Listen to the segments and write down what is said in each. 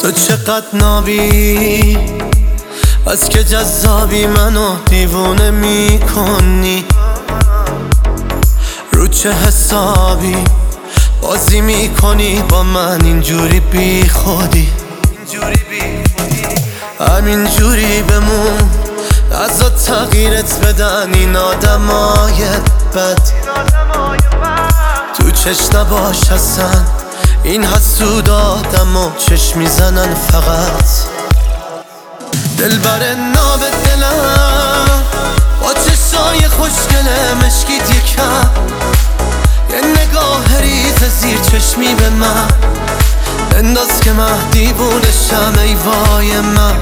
تو چقدر نابی، از که جذابی منو دیوونه میکنی. رو چه حسابی بازی میکنی با من اینجوری بی خودی؟ همینجوری بمون، ازا تغییرت بدن این آدمای بد. تو چشم نباش اصلا، این حسود آدمو چشم میزنن فقط. دلبر ناب دلم با چشای خوشگله مشکیت یکم، یه نگاه ریز زیر چشمی به من انداز که من دیوونشم. ای وای من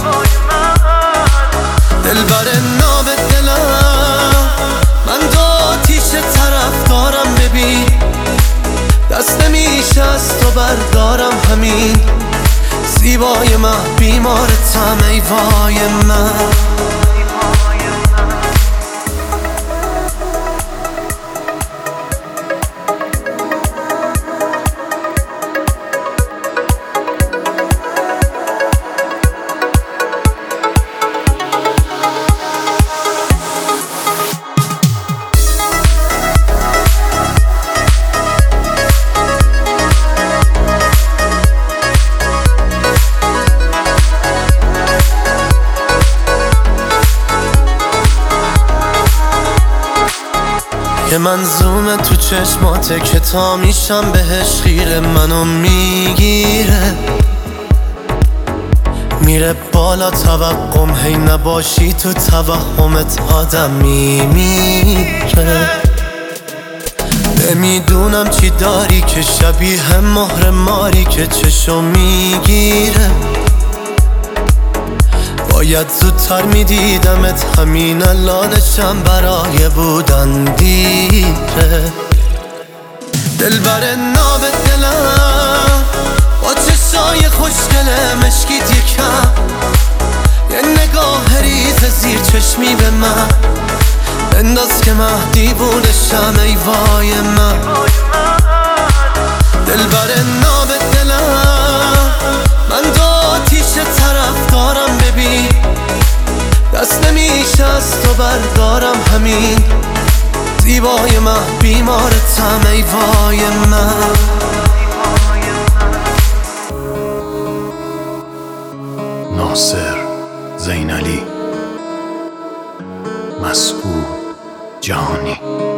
دلبر ناب دلم، من دو آتیش طرف دارم ببین، دست نمیشه از تو بردارم همین. زیبای من بیمارتم ای وای من. که منظومه تو چشماته که تا میشم بهش خیره، منو میگیره میره بالا توقم، هی نباشی تو توهمت آدم میمیره. نمیدونم چی داری که شبیه مهر ماری که چشم میگیره. باید زودتر میدیدمت، همین الانشم برای بودن دیره. دلبر ناب دلم با چشای خوشگله مشکیت یکم، یه نگاه ریز زیر چشمی به من انداز که من دیوونشم. ای وای من دلبر ناب دلم، من دو آتیش طرف دارم ببین، دست نمیشه از تو بردارم همین. زیبای من بیمارتم ای وای من. ناصر زینالی، مسعود جهانی.